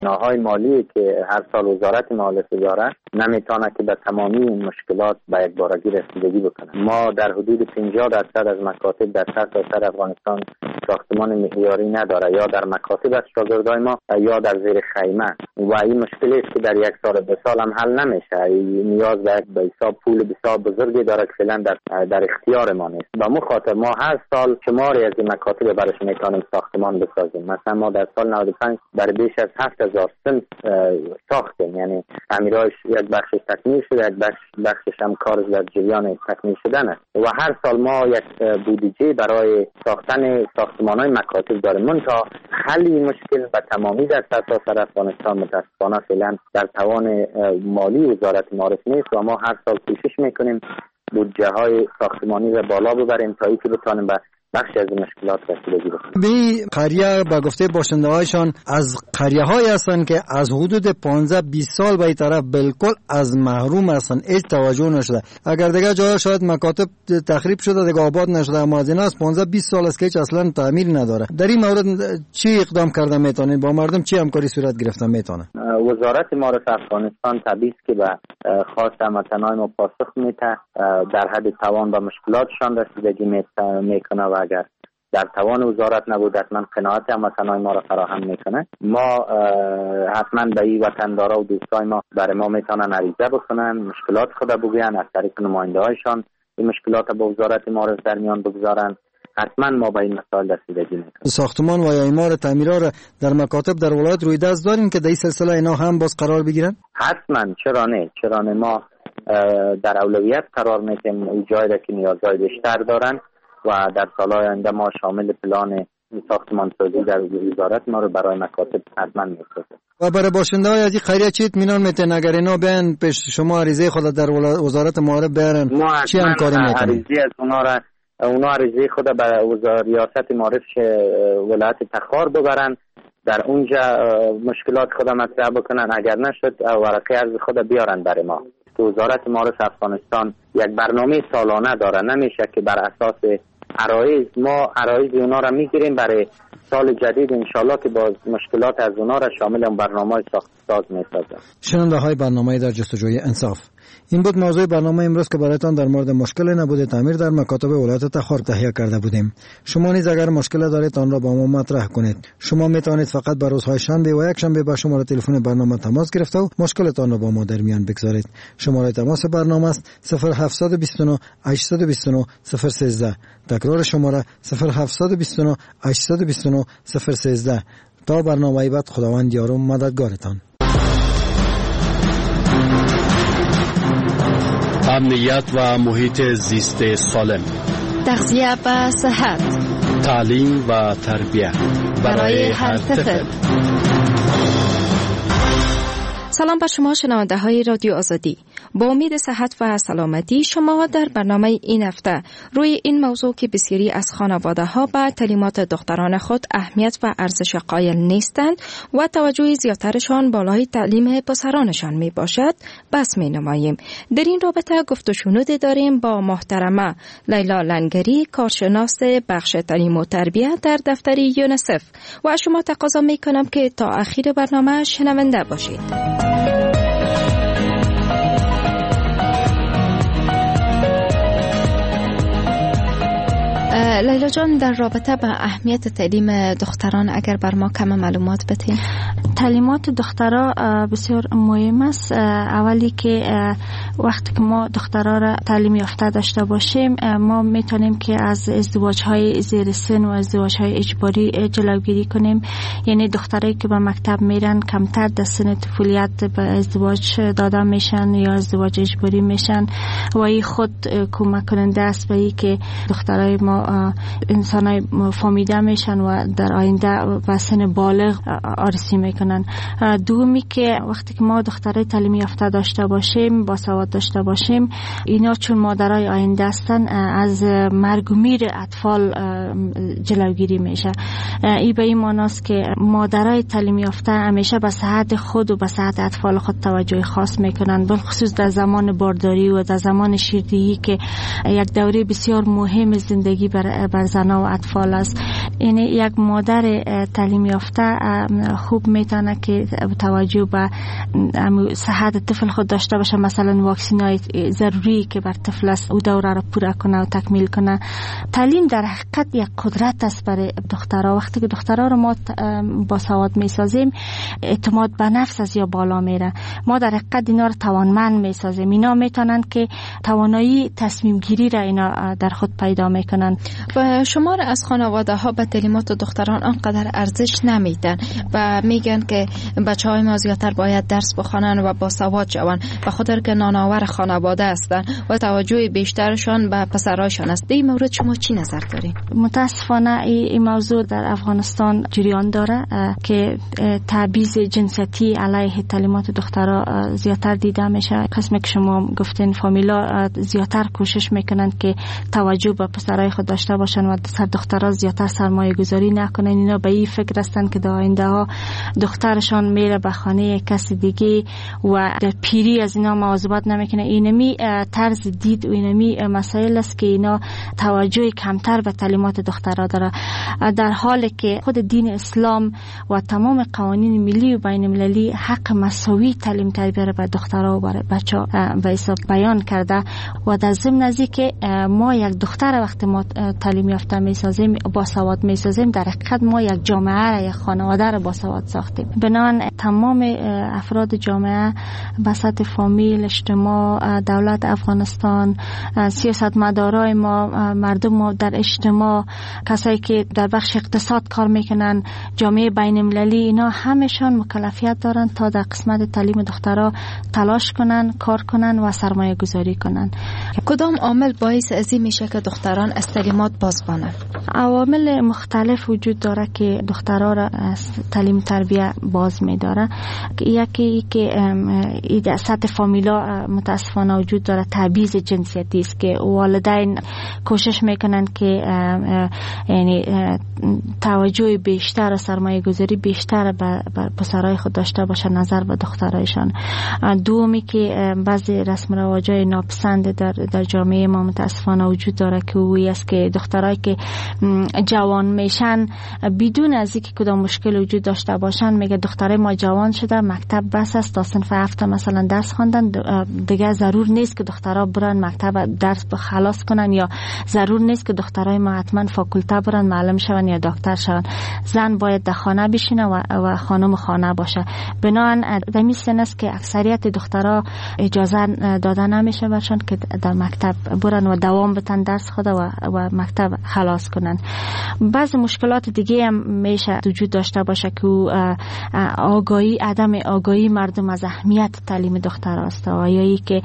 بناهای مالی که هر سال وزارت مالیه داره نمیتونه که به تمامی این مشکلات به یک بارگی رسیدگی بکنه. ما در حدود 50% از مکاتب در سرتاسر افغانستان ساختمان معیاری نداره، یا در مکاتب از شاگردای ما یا در زیر خیمه، و این مشکلی است که در یک سال به سال هم حل نمیشه. نیاز به حساب پول بسیار بزرگی داره که فعلا در اختیار ما نیست. با خاطر ما هر سال شماری از این مکاتب برش میتونیم ساختمان بسازیم. مثلا ما در سال 95 برای بیش از 7000 صنف ساختیم، یعنی تعمیرش یک بخشش تکمیل شده، یک بخشش هم کارش در جریان تکمیل شدن است، و هر سال ما یک بودجه برای ساختن ساختمان‌های مکاتب داریم. منتها حل این مشکل به تمامی در سرتاسر افغانستان متاسفانه فعلا در توان مالی وزارت معارف نیست، و ما هر سال کوشش میکنیم بودجه های ساختمانی را بالا ببریم تا اینکه بتونیم به بخش از مشکلات رسیدگی بکنیم. به قریه به گفته باشنده‌هایشان از قریه های هستند که از حدود 15-20 سال به این طرف بالکل از محروم هستند، هیچ توجه نشده. اگر دیگه جای شاید مکاتب تخریب شده دیگه آباد نشده، اما از اینا از 15-20 سال است که هیچ اصلا تعمیر نداره. در این مورد چی اقدام کرده میتونید؟ با مردم چی همکاری صورت گرفته میتونه؟ وزارت معارف افغانستان طبیعی است که به خواست هموطنان ما پاسخ میده، در حد توان به مشکلاتشان رسیدگی میکنه و اگر در توان وزارت نبود حتما قناعت هموطنان ما را فراهم میکنه. ما حتما به این وطندارا و دوستای ما برای ما میتونن عریضه بکنن، مشکلات خود بگوین، از طریق نماینده هایشان این مشکلات با وزارت معارف در میان بگذارن. حتما ما به این مسائل رسیدگی میکنیم. ساختمان و یا اعمار تعمیرها در مکاتب در ولایت روی دست دارین که در این سلسله اینا هم باز قرار بگیرن؟ حتما، چرا نه ما در اولویت قرار میدیم اون جایی که نیازهای بیشتر دارن و در سالهای آینده ما شامل پلان ساختمان سازی در وزارت ما رو برای مکاتب حتما میسازیم. و برای باشنده‌های از این قریه چی اطمینان میتین اگر اینا بیان پیش شما عریضه خود در وزارت معارف بیارن چی همکاری میکنین؟ عریضه از اونا عریضه خود به ریاست معارف ولایت تخار ببرن، در اونجا مشکلات خود مطرح بکنن، اگر نشد ورقه عرض خود بیارن برای ما. وزارت معارف افغانستان یک برنامه سالانه داره، نمیشه که بر اساس عرایض ما عرایض اونا را میگیریم برای سال جدید انشالله که باز مشکلات از اونا را شامل اون برنامه ساز میسازه. شنونده های برنامه در جستجوی انصاف، این بود موضوع برنامه امروز که برایتان در مورد مشکل نبود تعمیر در مکاتب ولایت تخار تهیه کرده بودیم. شما نیز اگر مشکل دارید آن را با ما مطرح کنید. شما میتوانید فقط بر روزهای شنبه و یک شنبه با شماره تلفن برنامه تماس گرفته و مشکلتان را با ما در میان بگذارید. شماره تماس برنامه است 0729 829 013. تکرار شماره 0729 829 013. تا برنامه بعد خداوند یار و مددگارتان. امنیت و محیط زیست سالم، تغذیه و صحت، تعلیم و تربیت برای هر طفل. سلام بر شما شنونده های رادیو آزادی. با امید صحت و سلامتی شما در برنامه این هفته روی این موضوع که بسیاری از خانواده ها به تعلیمات دختران خود اهمیت و ارزش قائل نیستند و توجه زیادترشان بالای تعلیم پسرانشان می باشد بحث می نماییم. در این رابطه گفت و شنود داریم با محترمه لیلا لنگری، کارشناس بخش تعلیم و تربیت در دفتر یونیسف، و از شما تقاضا می کنم که تا آخر برنامه شنونده باشید. لیلا جان، در رابطه با اهمیت تعلیم دختران اگر بر ما کم معلومات بدین. تعلیمات دخترها بسیار مهم است. اولی که وقتی که ما دخترها را تعلیم یافته داشته باشیم ما میتونیم که از ازدواج‌های زیر سن و ازدواج‌های اجباری جلوگیری کنیم. یعنی دخترایی که به مکتب میرن کمتر در سن طفولیت به ازدواج داده میشن یا ازدواج اجباری میشن و این خود کمک کننده است به این که دخترای ما انسانای فامیده میشن و در آینده به سن بالغ آرسی میکنن. دومی که وقتی که ما دخترای تعلیم یافته داشته باشیم، با سواد داشته باشیم، اینا چون مادرای آینده هستن از مرگ و میر اطفال جلوگیری میشه. این به این معناست که مادرای تعلیم یافته همیشه به صحت خود و به صحت اطفال خود توجه خاص میکنن، بالخصوص در زمان بارداری و در زمان شیردهی که یک دوره بسیار مهم زندگی بر زنان و اطفال است. این یک مادر تعلیم یافته خوب میتونه که توجه به صحت طفل خود داشته باشه، مثلا واکسینای ضروری که بر طفل است او دوره را پوره کنه و تکمیل کنه. تعلیم در حقیقت یک قدرت است برای دخترها. وقتی که دخترها رو ما با سواد میسازیم اعتماد به نفس از یا بالا میره. ما در حقیقت اینا رو توانمند میسازیم. اینا میتونن که توانایی تصمیم گیری را اینا در خود پیدا میکنن. و شمار از خانواده ها به تعلیمات دختران آنقدر ارزش نمیدن و میگن که بچهای ما زیادتر باید درس بخوانن و با سواد شوند، به خاطر که نانآور خانواده هستن و توجه بیشترشان به پسرایشان است. در این مورد شما چی نظر دارید؟ متاسفانه این موضوع در افغانستان جریان داره که تبعیض جنسیتی علیه تعلیمات دخترها زیادتر دیده میشه. قسمی که شما گفتین فامیلا زیادتر کوشش میکنن که توجه به پسرای خود داشته باشن و سر دخترها زیادتر سرمایه گذاری نکنن. اینا به این فکر هستن که در آینده ها دخترشان میره به خانه کسی دیگه و در پیری از اینا مواظبت نمیکنه. اینمی طرز دید و اینمی مسائل است که اینا توجه کمتر به تعلیمات دخترها داره، در حالی که خود دین اسلام و تمام قوانین ملی و بین المللی حق مساوی تعلیم تربیت را به دخترها و برای بچه‌ها به حساب بیان کرده. و در ضمن از که ما یک دختر وقتی ما تعلیم یافته میسازیم با سواد میسازیم، در حقیقت ما یک جامعه را، یک خانواده را با سواد ساختیم. بنان تمام افراد جامعه به سطح فامیل، اجتماع، دولت افغانستان، سیاستمدارای ما، مردم ما در اجتماع، کسایی که در بخش اقتصاد کار میکنن، جامعه بین المللی، اینا همشان مکلفیت دارن تا در قسمت تعلیم دخترها تلاش کنن، کار کنن و سرمایه گذاری کنن. کدام عامل باعث از این میشه که دختران از تعلیمات باز مانند؟ عوامل مختلف وجود داره که دخترها را از تعلیم تربیت باز میداره. یکی که در سطح فامیلا متاسفانه وجود داره تبعیض جنسیتی است که والدین کوشش میکنن که یعنی توجه بیشتر و سرمایه گذاری بیشتر به پسرای خود داشته باشه نظر به دخترایشان. دومی که بعضی رسم رواجای ناپسند در جامعه ما متاسفانه وجود داره که اوی است که دخترایی که جوان میشن بدون از اینکه کدام مشکل وجود داشته باشن میگه دخترای ما جوان شده، مکتب بس است تا صنف 7 مثلا درس خواندن، دیگه ضرور نیست که دخترها برن مکتب درس خلاص کنن، یا ضرور نیست که دخترای ما حتما فاکولته برن معلم شون یا دکتر شون. زن باید در خانه بشینه و خانم خانه باشه. بنابراین در این سن است که اکثریت دخترها اجازه داده نمیشه برشان که در مکتب برن و دوام بتن درس خود و مکتب خلاص کنن. بعض مشکلات دیگه هم میشه وجود داشته باشه که آگاهی، عدم آگاهی مردم از اهمیت تعلیم دختر است، یا ای که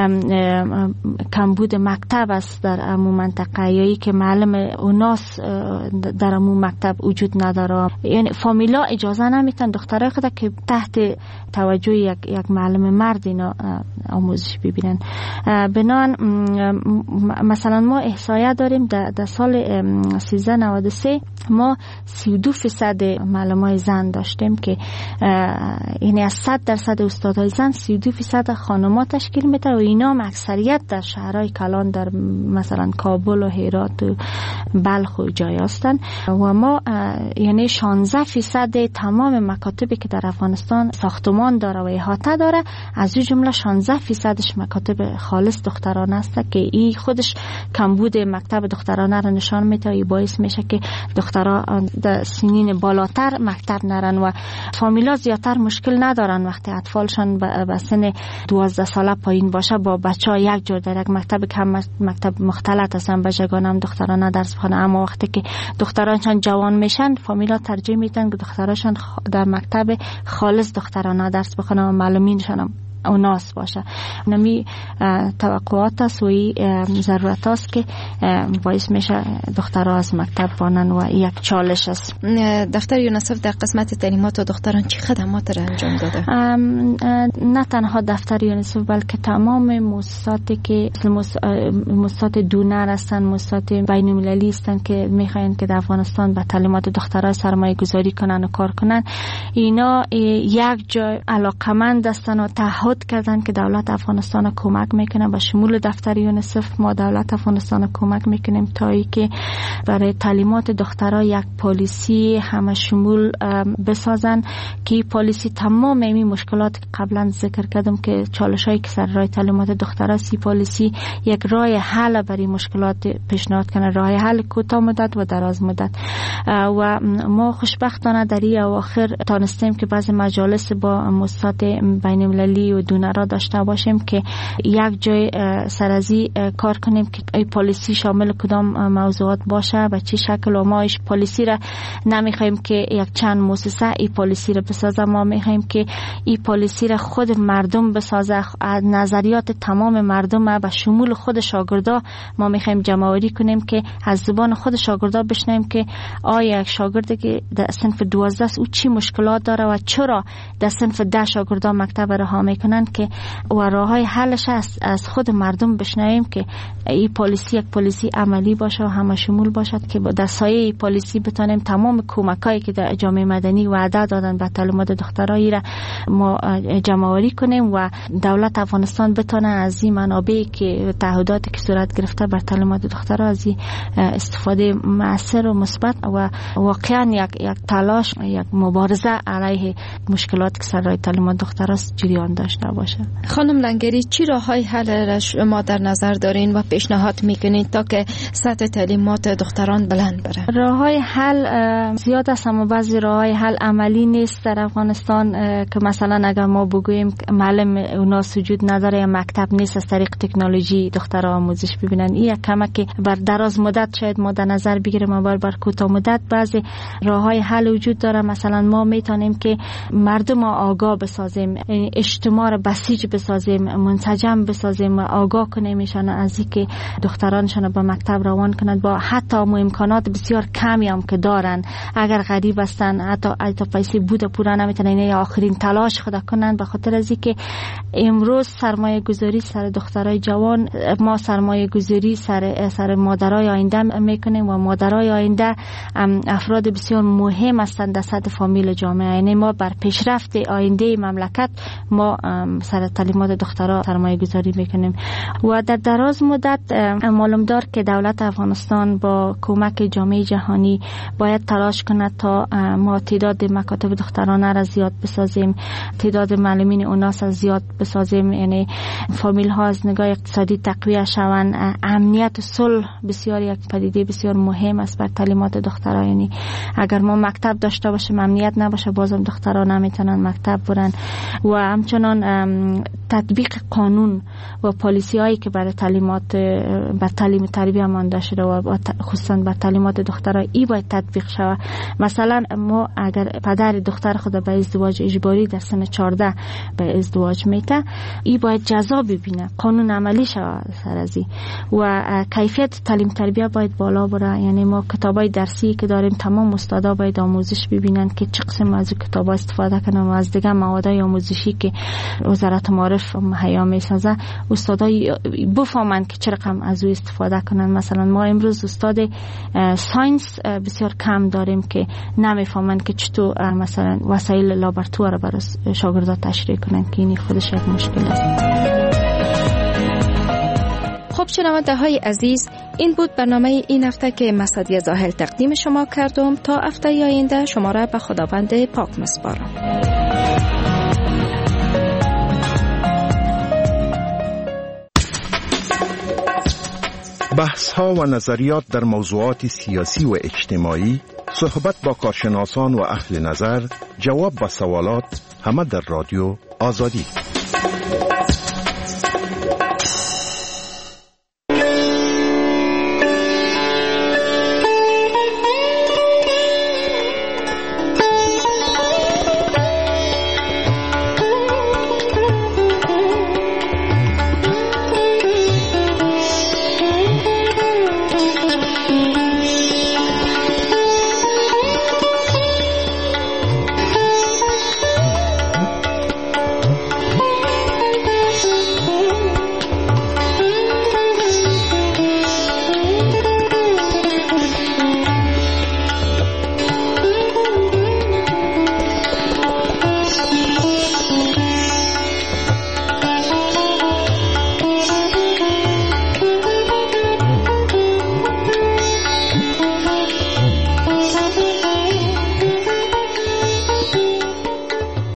کمبود مکتب است در امون منطقه، یا ای که معلم اوناس در امون مکتب وجود نداره. یعنی فامیلا اجازه نمیتن دخترای خود که تحت توجه یک معلم مرد اینا آموزش ببینن. بنان مثلا ما احصایه داریم در سال 1393 ما 32% معلمای زن داشتیم که یعنی از 100% استادای زن 32% خانم‌ها تشکیل میده و اینا هم اکثریت در شهرهای کلان در مثلا کابل و هرات و بلخ و جای هستن. و ما یعنی 16% تمام مکاتبی که در افغانستان ساختمان داره و احاطه داره، از این جمله 16% مکاتب خالص دخترانه است که این خودش کمبود مکتب دخترانه را نشان میده. این باعث میشه که دخترها در سنین بالاتر مکتب نرن و فامیلا زیادتر مشکل ندارن وقتی اطفالشان به سن 12 ساله پایین باشه با بچه‌ها یک جور در یک مکتب کم مکتب مختلط هستن بچگان هم دخترانه درس بخونن. اما وقتی که دخترانشان جوان میشن فامیلا ترجیح میدن که دخترانشان در مکتب خالص دخترانه درس بخونن و معلمینشان هم اوناس باشه. نمی توقعات است و ضرورت است که باعث میشه دخترها از مکتب بانن و یک چالش است. دفتر یونیسف در قسمت تعلیمات دختران چه خدمات را انجام داده؟ نه تنها دفتر یونیسف بلکه تمام مؤسساتی که مؤسسات دونر هستن، مؤسسات بین المللی هستن که میخواین که در افغانستان به تعلیمات دخترها سرمایه گذاری کنن و کار کنن، اینا یک جای علاقمند هستن و تعهد تعهد کردن که دولت افغانستان کمک میکنه به شمول دفتر یونیسف. ما دولت افغانستان کمک میکنیم تا ای که برای تعلیمات دخترها یک پالیسی همه شمول بسازن که پالیسی تمام این مشکلات که قبلا ذکر کردم که چالشایی که سر راه تعلیمات دخترها، سی پالیسی یک راه حل برای مشکلات پیشنهاد کنه، راه حل کوتاه مدت و دراز مدت. و ما خوشبختانه در این اواخر تانستیم که بعضی مجالس با مؤسسات بین المللی و دونرها داشته باشیم که یک جای سرازی کار کنیم که این پالیسی شامل کدام موضوعات باشه و چه شکل. و ما ایش پالیسی را نمیخوایم که یک چند مؤسسه این پالیسی را بسازه، ما میخوایم که این پالیسی را خود مردم بسازه، نظریات تمام مردم و شمول خود شاگردا ما میخوایم جمع‌آوری کنیم که از زبان خود شاگردا بشنویم که آیا یک شاگردی که در صنف 12 او چی مشکلات داره و چرا در صنف 10 شاگردا مکتب رها میکنن که و راههای حلش از خود مردم بشنویم که این پالیسی یک پالیسی عملی باشه و همه شمول باشد که با در سایه این پالیسی بتونیم تمام کمکایی که در جامعه مدنی وعده دادن به تعلیمات دخترایی را ما جمع‌آوری کنیم و دولت افغانستان بتونه از این منابعی که تعهداتی که صورت گرفته بر تعلیمات دخترها از این استفاده مؤثر و مثبت و واقعا یک تلاش، یک مبارزه علیه مشکلات که سر راه تعلیمات دخترها جریان داشته باشه. خانم لنگری، چی راههای حل را شما در نظر دارین و پیشنهاد میکنید تا که سطح تعلیمات دختران بلند بره؟ راههای حل زیاد است اما بعضی راههای حل عملی نیست در افغانستان که مثلا اگر ما بگوییم معلم اونا سوجود نداره یا مکتب نیست از طریق تکنولوژی دخترها آموزش ببینن، این یک کمک بر دراز مدت شاید ما در نظر بگیریم اما بر کوتاه مدت بعضی راههای حل وجود داره. مثلا ما میتونیم که مردم آگاه بسازیم، اجتماع را بسیج بسازیم، منسجم بسازیم، آگاه کنیم ایشان از اینکه دخترانشان به مکتب روان کنند با حتی امکانات بسیار کمی هم که دارن، اگر غریب هستن حتی پیسه بوده پورا نمیتونن یا آخرین تلاش خود کنند. به خاطر از اینکه امروز سرمایه گذاری سر دخترای جوان، ما سرمایه گذاری سر مادرای آینده میکنیم و مادرای آینده افراد بسیار مهم هستند در سطح فامیل جامعه. یعنی ما بر پیشرفت آینده مملکت ما سر تعلیمات دخترها سرمایه گذاری میکنیم و در دراز مدت معلوم دار که دولت افغانستان با کمک جامعه جهانی باید تلاش کنه تا ما تعداد مکاتب دخترانه را زیاد بسازیم، تعداد معلمین اوناس را زیاد بسازیم، یعنی فامیل ها از نگاه اقتصادی تقویت شوند. امنیت و صلح بسیار یک پدیده بسیار مهم است بر تعلیمات دخترها. یعنی اگر ما مکتب داشته باشیم امنیت نباشه بازم دخترها نمیتونن مکتب برن و همچنان تطبیق قانون و پالیسی هایی که برای تعلیمات بر تعلیم تربیت مانده شده و خصوصا بر تعلیمات دخترها ای باید تطبیق شود. مثلا ما اگر پدر دختر خود به ازدواج اجباری در سن 14 به ازدواج میته، ای باید جزا ببینه، قانون عملی شود سر ازی و کیفیت تعلیم تربیت باید بالا بره. یعنی ما کتابای درسی که داریم تمام استادا باید آموزش ببینن که چه قسم از کتابا استفاده کنن و از دیگه موادای آموزشی که وزارت معارف مهیا میسازه استادا بفهمن که چه رقم از او استفاده کنن. مثلا ما امروز استاد ساینس بسیار کم داریم که نمیفهمن که چطور مثلا وسایل لابراتوار برای شاگردان تشریح کنن که این خودش یک مشکل است. خب شنونده های عزیز، این بود برنامه این هفته که مسعدی زاهل تقدیم شما کردم. تا هفته آینده شما را به خداوند پاک میسپارم. بحث ها و نظریات در موضوعات سیاسی و اجتماعی، صحبت با کارشناسان و اهل نظر، جواب به سوالات، همه در رادیو آزادی.